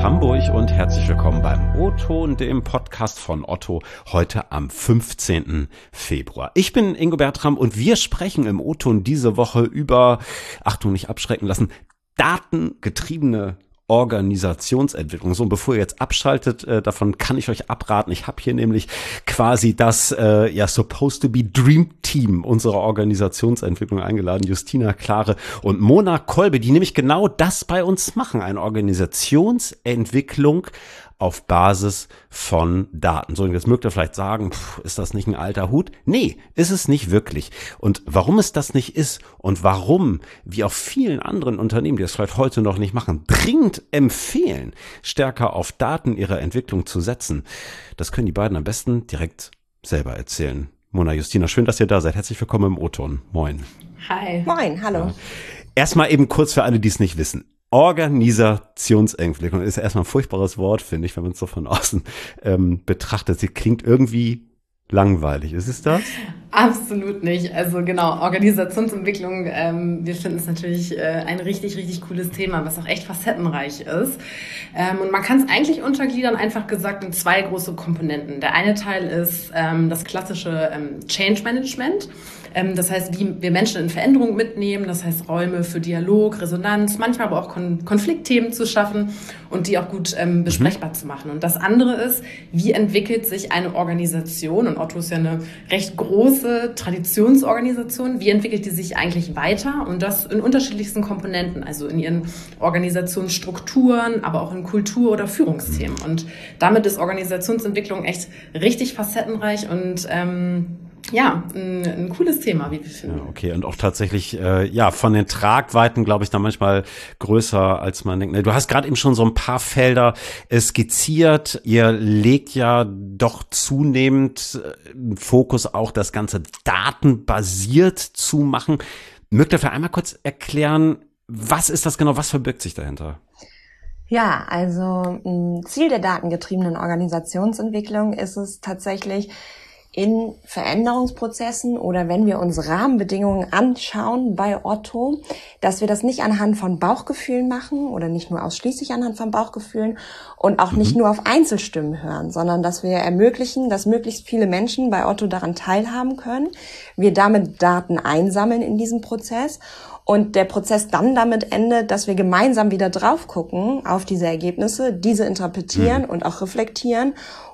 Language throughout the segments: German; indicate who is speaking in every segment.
Speaker 1: Hamburg und herzlich willkommen beim O-Ton, dem Podcast von Otto, heute am 15. Februar. Ich bin Ingo Bertram und wir sprechen im O-Ton diese Woche über, Achtung, nicht abschrecken lassen, datengetriebene Organisationsentwicklung. So, und bevor ihr jetzt abschaltet, davon kann ich euch abraten. Ich habe hier nämlich quasi das supposed to be Dream Team unserer Organisationsentwicklung eingeladen. Justina Klare und Mona Kolbe, die nämlich genau das bei uns machen. Eine Organisationsentwicklung auf Basis von Daten. So, und jetzt mögt ihr vielleicht sagen, ist das nicht ein alter Hut? Nee, ist es nicht wirklich. Und warum es das nicht ist und warum, wie auch vielen anderen Unternehmen, die es vielleicht heute noch nicht machen, dringend empfehlen, stärker auf Daten ihrer Entwicklung zu setzen, das können die beiden am besten direkt selber erzählen. Mona, Justina, schön, dass ihr da seid. Herzlich willkommen im O-Ton. Moin.
Speaker 2: Hi.
Speaker 3: Moin, hallo.
Speaker 1: Ja. Erstmal eben kurz für alle, die es nicht wissen. Organisationsentwicklung ist erstmal ein furchtbares Wort, finde ich, wenn man es so von außen betrachtet. Sie klingt irgendwie langweilig. Ist es das?
Speaker 2: Absolut nicht. Also genau, Organisationsentwicklung, wir finden es natürlich ein richtig, richtig cooles Thema, was auch echt facettenreich ist. Und man kann es eigentlich untergliedern, einfach gesagt, in zwei große Komponenten. Der eine Teil ist das klassische Change Management. Das heißt, wie wir Menschen in Veränderung mitnehmen, das heißt Räume für Dialog, Resonanz, manchmal aber auch Konfliktthemen zu schaffen und die auch gut besprechbar zu machen. Und das andere ist, wie entwickelt sich eine Organisation, und Otto ist ja eine recht große Traditionsorganisation, wie entwickelt die sich eigentlich weiter, und das in unterschiedlichsten Komponenten, also in ihren Organisationsstrukturen, aber auch in Kultur- oder Führungsthemen. Und damit ist Organisationsentwicklung echt richtig facettenreich und ein cooles Thema, wie wir finden.
Speaker 1: Ja, okay, und auch tatsächlich, von den Tragweiten, glaube ich, da manchmal größer, als man denkt. Du hast gerade eben schon so ein paar Felder skizziert. Ihr legt ja doch zunehmend Fokus auch, das Ganze datenbasiert zu machen. Mögt ihr vielleicht einmal kurz erklären, was ist das genau, was verbirgt sich dahinter?
Speaker 3: Ja, also Ziel der datengetriebenen Organisationsentwicklung ist es tatsächlich, in Veränderungsprozessen oder wenn wir uns Rahmenbedingungen anschauen bei Otto, dass wir das nicht anhand von Bauchgefühlen machen oder nicht nur ausschließlich anhand von Bauchgefühlen und auch nicht nur auf Einzelstimmen hören, sondern dass wir ermöglichen, dass möglichst viele Menschen bei Otto daran teilhaben können, wir damit Daten einsammeln in diesem Prozess und der Prozess dann damit endet, dass wir gemeinsam wieder drauf gucken auf diese Ergebnisse, diese interpretieren und auch reflektieren,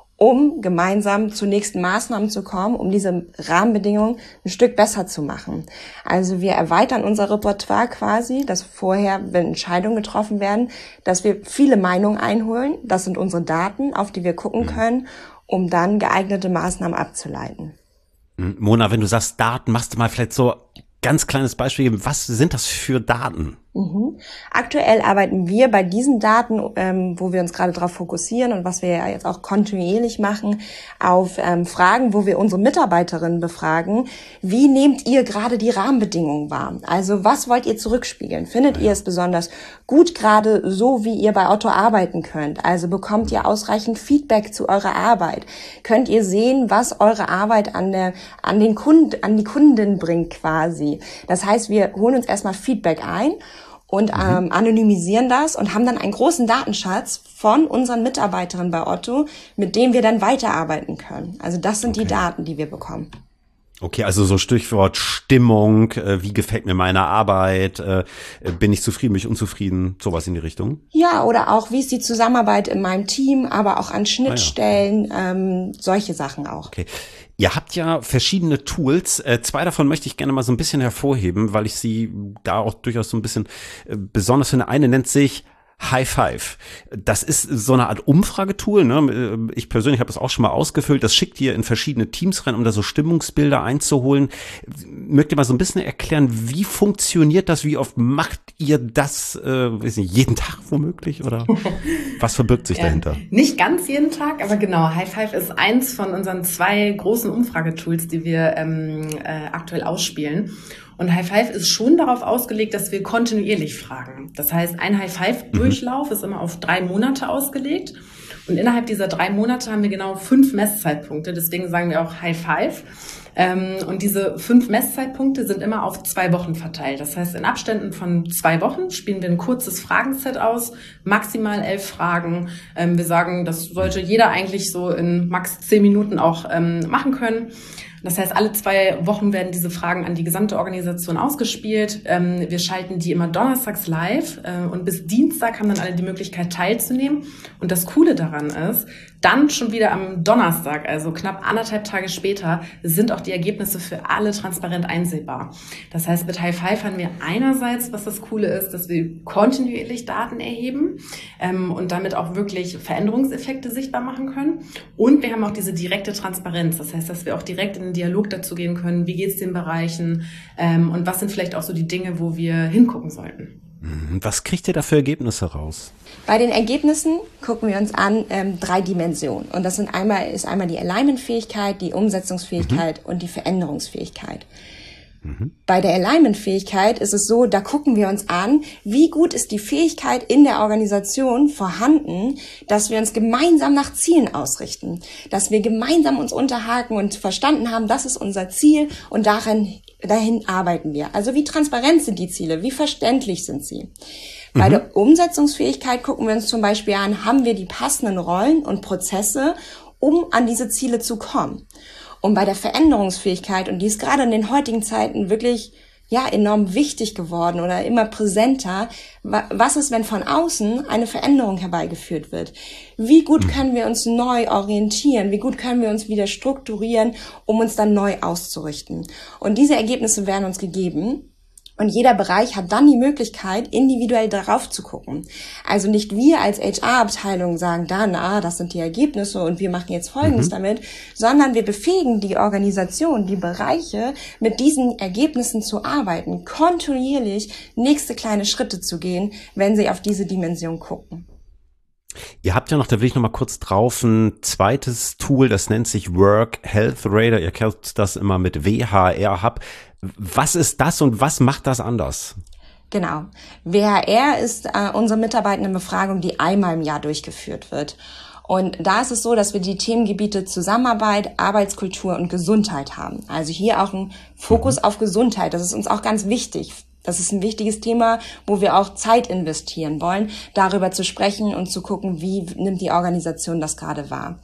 Speaker 3: um gemeinsam zu nächsten Maßnahmen zu kommen, um diese Rahmenbedingungen ein Stück besser zu machen. Also wir erweitern unser Repertoire quasi, dass vorher, wenn Entscheidungen getroffen werden, dass wir viele Meinungen einholen. Das sind unsere Daten, auf die wir gucken können, um dann geeignete Maßnahmen abzuleiten.
Speaker 1: Mona, wenn du sagst Daten, machst du mal vielleicht so ganz kleines Beispiel geben. Was sind das für Daten?
Speaker 3: Aktuell arbeiten wir bei diesen Daten, wo wir uns gerade darauf fokussieren und was wir ja jetzt auch kontinuierlich machen, auf Fragen, wo wir unsere Mitarbeiterinnen befragen. Wie nehmt ihr gerade die Rahmenbedingungen wahr? Also was wollt ihr zurückspiegeln? Findet ihr es besonders gut gerade so, wie ihr bei Otto arbeiten könnt? Also bekommt ihr ausreichend Feedback zu eurer Arbeit? Könnt ihr sehen, was eure Arbeit an die Kunden bringt quasi? Das heißt, wir holen uns erstmal Feedback ein und anonymisieren das und haben dann einen großen Datenschatz von unseren Mitarbeiterinnen bei Otto, mit dem wir dann weiterarbeiten können. Also das sind die Daten, die wir bekommen.
Speaker 1: Okay, also so Stichwort Stimmung, wie gefällt mir meine Arbeit, bin ich zufrieden, bin ich unzufrieden, sowas in die Richtung?
Speaker 3: Ja, oder auch, wie ist die Zusammenarbeit in meinem Team, aber auch an Schnittstellen, solche Sachen auch.
Speaker 1: Okay. Ihr habt ja verschiedene Tools. Zwei davon möchte ich gerne mal so ein bisschen hervorheben, weil ich sie da auch durchaus so ein bisschen besonders finde. Eine nennt sich High Five. Das ist so eine Art Umfragetool, ne? Ich persönlich habe das auch schon mal ausgefüllt. Das schickt ihr in verschiedene Teams rein, um da so Stimmungsbilder einzuholen. Mögt ihr mal so ein bisschen erklären, wie funktioniert das? Wie oft macht ihr das? Weiß nicht, jeden Tag womöglich? Oder was verbirgt sich dahinter?
Speaker 2: Nicht ganz jeden Tag, aber genau. High Five ist eins von unseren zwei großen Umfragetools, die wir aktuell ausspielen. Und High Five ist schon darauf ausgelegt, dass wir kontinuierlich fragen. Das heißt, ein High Five-Durchlauf ist immer auf 3 Monate ausgelegt. Und innerhalb dieser 3 Monate haben wir genau 5 Messzeitpunkte. Deswegen sagen wir auch High Five. Und diese 5 Messzeitpunkte sind immer auf 2 Wochen verteilt. Das heißt, in Abständen von 2 Wochen spielen wir ein kurzes Fragenset aus, maximal 11 Fragen. Wir sagen, das sollte jeder eigentlich so in max 10 Minuten auch machen können. Das heißt, alle 2 Wochen werden diese Fragen an die gesamte Organisation ausgespielt. Wir schalten die immer donnerstags live und bis Dienstag haben dann alle die Möglichkeit teilzunehmen. Und das Coole daran ist, dann schon wieder am Donnerstag, also knapp 1,5 Tage später, sind auch die Ergebnisse für alle transparent einsehbar. Das heißt, mit High Five haben wir einerseits, was das Coole ist, dass wir kontinuierlich Daten erheben und damit auch wirklich Veränderungseffekte sichtbar machen können. Und wir haben auch diese direkte Transparenz. Das heißt, dass wir auch direkt in den Dialog dazu gehen können, wie geht es den Bereichen und was sind vielleicht auch so die Dinge, wo wir hingucken sollten.
Speaker 1: Was kriegt ihr da für Ergebnisse raus?
Speaker 3: Bei den Ergebnissen gucken wir uns an 3 Dimensionen. Und das ist einmal die Alignment-Fähigkeit, die Umsetzungsfähigkeit und die Veränderungsfähigkeit. Bei der Alignment-Fähigkeit ist es so, da gucken wir uns an, wie gut ist die Fähigkeit in der Organisation vorhanden, dass wir uns gemeinsam nach Zielen ausrichten, dass wir gemeinsam uns unterhaken und verstanden haben, das ist unser Ziel und dahin arbeiten wir. Also wie transparent sind die Ziele, wie verständlich sind sie? Bei der Umsetzungsfähigkeit gucken wir uns zum Beispiel an, haben wir die passenden Rollen und Prozesse, um an diese Ziele zu kommen? Und bei der Veränderungsfähigkeit, und die ist gerade in den heutigen Zeiten wirklich enorm wichtig geworden oder immer präsenter, was ist, wenn von außen eine Veränderung herbeigeführt wird? Wie gut können wir uns neu orientieren? Wie gut können wir uns wieder strukturieren, um uns dann neu auszurichten? Und diese Ergebnisse werden uns gegeben. Und jeder Bereich hat dann die Möglichkeit, individuell darauf zu gucken. Also nicht wir als HR-Abteilung sagen dann, das sind die Ergebnisse und wir machen jetzt Folgendes damit, sondern wir befähigen die Organisation, die Bereiche, mit diesen Ergebnissen zu arbeiten, kontinuierlich nächste kleine Schritte zu gehen, wenn sie auf diese Dimension gucken.
Speaker 1: Ihr habt ja noch, da will ich noch mal kurz drauf, ein zweites Tool, das nennt sich Work Health Radar. Ihr kennt das immer mit WHR Hub. Was ist das und was macht das anders?
Speaker 3: Genau. WHR ist unsere Mitarbeitendenbefragung, die einmal im Jahr durchgeführt wird. Und da ist es so, dass wir die Themengebiete Zusammenarbeit, Arbeitskultur und Gesundheit haben. Also hier auch ein Fokus auf Gesundheit. Das ist uns auch ganz wichtig. Das ist ein wichtiges Thema, wo wir auch Zeit investieren wollen, darüber zu sprechen und zu gucken, wie nimmt die Organisation das gerade wahr.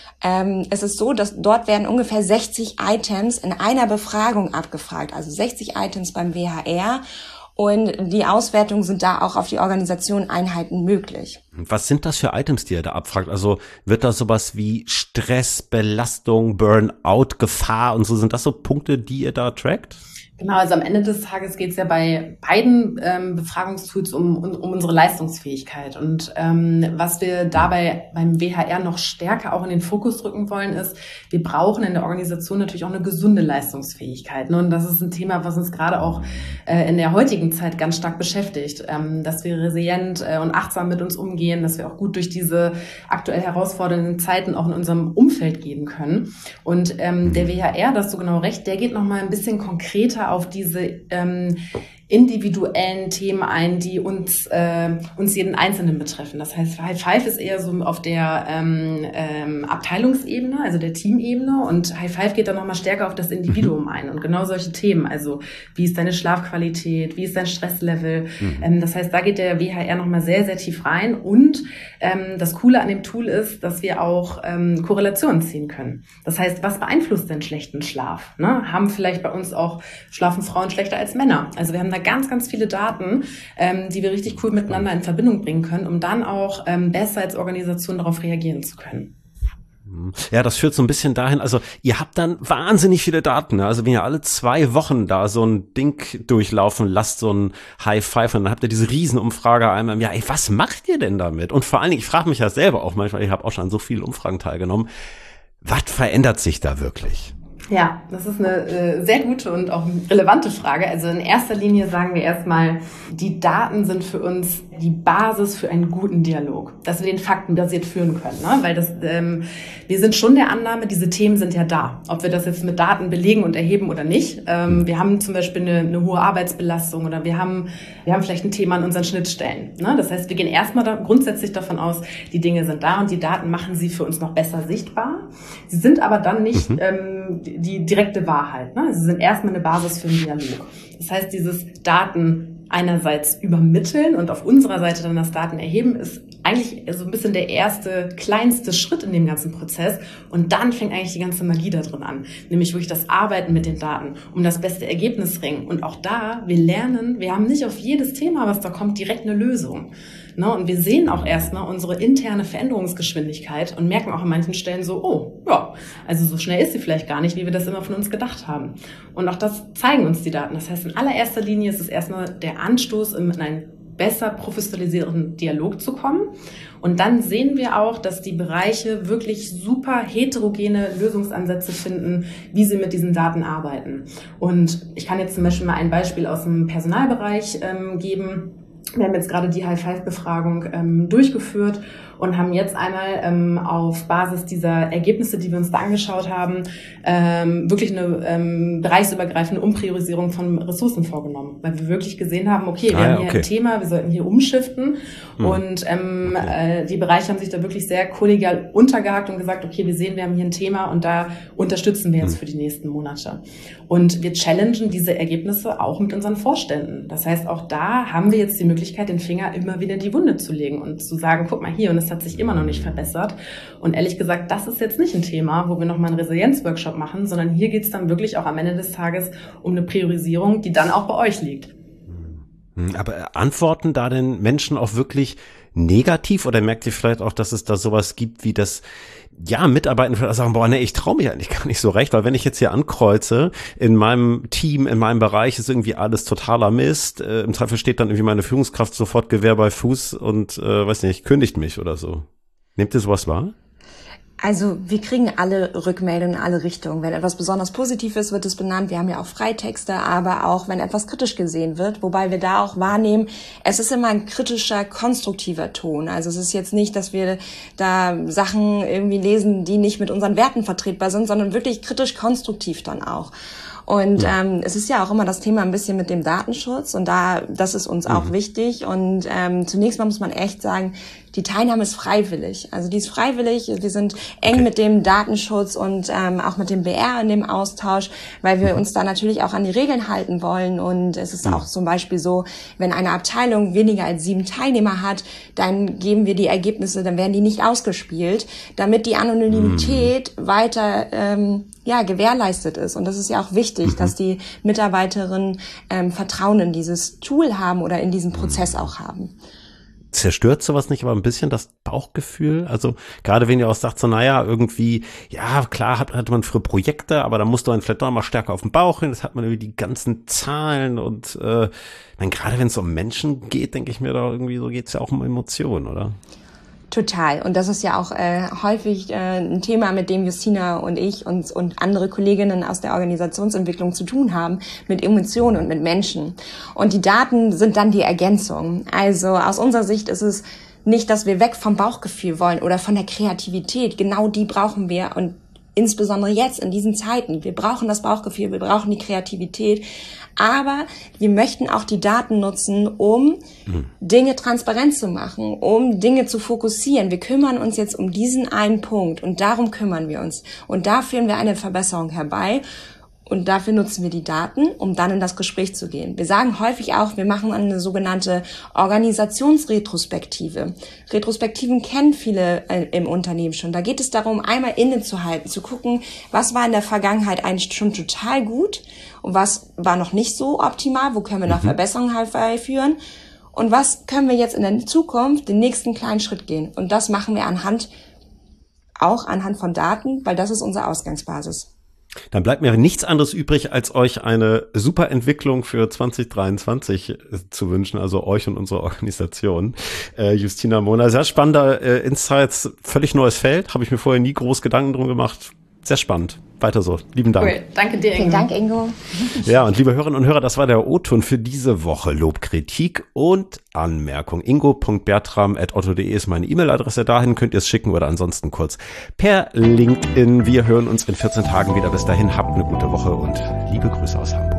Speaker 3: Es ist so, dass dort werden ungefähr 60 Items in einer Befragung abgefragt, also 60 Items beim WHR. Und die Auswertungen sind da auch auf die Organisation Einheiten möglich.
Speaker 1: Was sind das für Items, die ihr da abfragt? Also wird da sowas wie Stress, Belastung, Burnout, Gefahr und so, sind das so Punkte, die ihr da trackt?
Speaker 2: Genau, also am Ende des Tages geht es ja bei beiden Befragungstools um unsere Leistungsfähigkeit. Und was wir dabei beim WHR noch stärker auch in den Fokus rücken wollen, ist, wir brauchen in der Organisation natürlich auch eine gesunde Leistungsfähigkeit. Und das ist ein Thema, was uns gerade auch in der heutigen Zeit ganz stark beschäftigt, dass wir resilient und achtsam mit uns umgehen, dass wir auch gut durch diese aktuell herausfordernden Zeiten auch in unserem Umfeld gehen können. Und der WHR, da hast du genau recht, der geht nochmal ein bisschen konkreter auf diese individuellen Themen ein, die uns jeden Einzelnen betreffen. Das heißt, High Five ist eher so auf der Abteilungsebene, also der Teamebene, und High Five geht dann nochmal stärker auf das Individuum ein und genau solche Themen, also wie ist deine Schlafqualität, wie ist dein Stresslevel, das heißt, da geht der WHR nochmal sehr, sehr tief rein und das Coole an dem Tool ist, dass wir auch Korrelationen ziehen können. Das heißt, was beeinflusst denn schlechten Schlaf? Ne? Haben vielleicht bei uns auch, schlafen Frauen schlechter als Männer? Also wir haben da ganz, ganz viele Daten, die wir richtig cool miteinander in Verbindung bringen können, um dann auch besser als Organisation darauf reagieren zu können.
Speaker 1: Ja, das führt so ein bisschen dahin, also ihr habt dann wahnsinnig viele Daten, ne? Also wenn ihr alle 2 Wochen da so ein Ding durchlaufen lasst, so ein High Five, und dann habt ihr diese Riesenumfrage einmal im Jahr, was macht ihr denn damit? Und vor allen Dingen, ich frage mich ja selber auch manchmal, ich habe auch schon an so vielen Umfragen teilgenommen, was verändert sich da wirklich?
Speaker 2: Ja, das ist eine sehr gute und auch relevante Frage. Also in erster Linie sagen wir erstmal, die Daten sind für uns die Basis für einen guten Dialog, dass wir den faktenbasiert führen können, ne? Weil wir sind schon der Annahme, diese Themen sind ja da, ob wir das jetzt mit Daten belegen und erheben oder nicht. Wir haben zum Beispiel eine hohe Arbeitsbelastung oder wir haben vielleicht ein Thema an unseren Schnittstellen, ne? Das heißt, wir gehen erstmal grundsätzlich davon aus, die Dinge sind da und die Daten machen sie für uns noch besser sichtbar. Sie sind aber dann nicht die direkte Wahrheit, ne? Sie sind erstmal eine Basis für einen Dialog. Das heißt, dieses Daten einerseits übermitteln und auf unserer Seite dann das Daten erheben, ist eigentlich so ein bisschen der erste, kleinste Schritt in dem ganzen Prozess. Und dann fängt eigentlich die ganze Magie da drin an. Nämlich wirklich das Arbeiten mit den Daten, um das beste Ergebnis ringen. Und auch da, wir lernen, wir haben nicht auf jedes Thema, was da kommt, direkt eine Lösung. Ne? Und wir sehen auch erstmal unsere interne Veränderungsgeschwindigkeit und merken auch an manchen Stellen so, oh, ja, also so schnell ist sie vielleicht gar nicht, wie wir das immer von uns gedacht haben. Und auch das zeigen uns die Daten. Das heißt, in allererster Linie ist es erstmal der Anstoß, in einen besser professionalisierenden Dialog zu kommen. Und dann sehen wir auch, dass die Bereiche wirklich super heterogene Lösungsansätze finden, wie sie mit diesen Daten arbeiten. Und ich kann jetzt zum Beispiel mal ein Beispiel aus dem Personalbereich geben. Wir haben jetzt gerade die High-Five-Befragung durchgeführt und haben jetzt einmal auf Basis dieser Ergebnisse, die wir uns da angeschaut haben, wirklich eine bereichsübergreifende Umpriorisierung von Ressourcen vorgenommen, weil wir wirklich gesehen haben, okay, wir haben hier ein Thema, wir sollten hier umschiften und die Bereiche haben sich da wirklich sehr kollegial untergehakt und gesagt, okay, wir sehen, wir haben hier ein Thema und da unterstützen wir jetzt für die nächsten Monate. Und wir challengen diese Ergebnisse auch mit unseren Vorständen. Das heißt, auch da haben wir jetzt die Möglichkeit, den Finger immer wieder in die Wunde zu legen und zu sagen, guck mal hier, und es hat sich immer noch nicht verbessert. Und ehrlich gesagt, das ist jetzt nicht ein Thema, wo wir nochmal einen Resilienzworkshop machen, sondern hier geht es dann wirklich auch am Ende des Tages um eine Priorisierung, die dann auch bei euch liegt.
Speaker 1: Aber antworten da denn Menschen auch wirklich negativ oder merkt ihr vielleicht auch, dass es da sowas gibt wie das, ja, Mitarbeiter vielleicht sagen, boah, nee, ich traue mich eigentlich gar nicht so recht, weil wenn ich jetzt hier ankreuze, in meinem Team, in meinem Bereich ist irgendwie alles totaler Mist, im Zweifel steht dann irgendwie meine Führungskraft sofort Gewehr bei Fuß und, weiß nicht, kündigt mich oder so. Nehmt ihr sowas wahr?
Speaker 3: Also wir kriegen alle Rückmeldungen in alle Richtungen. Wenn etwas besonders positiv ist, wird es benannt. Wir haben ja auch Freitexte, aber auch wenn etwas kritisch gesehen wird, wobei wir da auch wahrnehmen, es ist immer ein kritischer, konstruktiver Ton. Also es ist jetzt nicht, dass wir da Sachen irgendwie lesen, die nicht mit unseren Werten vertretbar sind, sondern wirklich kritisch-konstruktiv dann auch. Und es ist ja auch immer das Thema ein bisschen mit dem Datenschutz und das ist uns auch wichtig. Und zunächst mal muss man echt sagen, die Teilnahme ist freiwillig. Also die ist freiwillig. Wir sind eng mit dem Datenschutz und auch mit dem BR in dem Austausch, weil wir uns da natürlich auch an die Regeln halten wollen. Und es ist auch zum Beispiel so, wenn eine Abteilung weniger als 7 Teilnehmer hat, dann geben wir die Ergebnisse, dann werden die nicht ausgespielt, damit die Anonymität weiter gewährleistet ist. Und das ist ja auch wichtig, dass die Mitarbeiterinnen Vertrauen in dieses Tool haben oder in diesen Prozess auch haben.
Speaker 1: Zerstört sowas nicht aber ein bisschen das Bauchgefühl? Also gerade wenn ihr auch sagt, so naja, irgendwie, ja klar hat man für Projekte, aber da musst du dann vielleicht doch mal stärker auf den Bauch hin, das hat man irgendwie die ganzen Zahlen und dann gerade wenn es um Menschen geht, denke ich mir da irgendwie, so geht's ja auch um Emotionen, oder?
Speaker 3: Total. Und das ist ja auch häufig ein Thema, mit dem Justina und ich und andere Kolleginnen aus der Organisationsentwicklung zu tun haben, mit Emotionen und mit Menschen. Und die Daten sind dann die Ergänzung. Also aus unserer Sicht ist es nicht, dass wir weg vom Bauchgefühl wollen oder von der Kreativität. Genau die brauchen wir und insbesondere jetzt in diesen Zeiten. Wir brauchen das Bauchgefühl, wir brauchen die Kreativität. Aber wir möchten auch die Daten nutzen, um Dinge transparent zu machen, um Dinge zu fokussieren. Wir kümmern uns jetzt um diesen einen Punkt und darum kümmern wir uns. Und da führen wir eine Verbesserung herbei. Und dafür nutzen wir die Daten, um dann in das Gespräch zu gehen. Wir sagen häufig auch, wir machen eine sogenannte Organisationsretrospektive. Retrospektiven kennen viele im Unternehmen schon. Da geht es darum, einmal innezuhalten, zu gucken, was war in der Vergangenheit eigentlich schon total gut und was war noch nicht so optimal, wo können wir noch Verbesserungen herbeiführen und was können wir jetzt in der Zukunft den nächsten kleinen Schritt gehen. Und das machen wir anhand von Daten, weil das ist unsere Ausgangsbasis.
Speaker 1: Dann bleibt mir nichts anderes übrig, als euch eine super Entwicklung für 2023 zu wünschen, also euch und unsere Organisation. Justina, Mona, sehr spannender Insights, völlig neues Feld, habe ich mir vorher nie groß Gedanken drum gemacht. Sehr spannend. weiter so. Lieben Dank.
Speaker 2: Cool. Danke dir, Ingo.
Speaker 3: Vielen Dank, Ingo.
Speaker 1: Ja, und liebe Hörerinnen und Hörer, das war der O-Ton für diese Woche. Lob, Kritik und Anmerkung. ingo.bertram@otto.de ist meine E-Mail-Adresse. Dahin könnt ihr es schicken oder ansonsten kurz per LinkedIn. Wir hören uns in 14 Tagen wieder. Bis dahin, habt eine gute Woche und liebe Grüße aus Hamburg.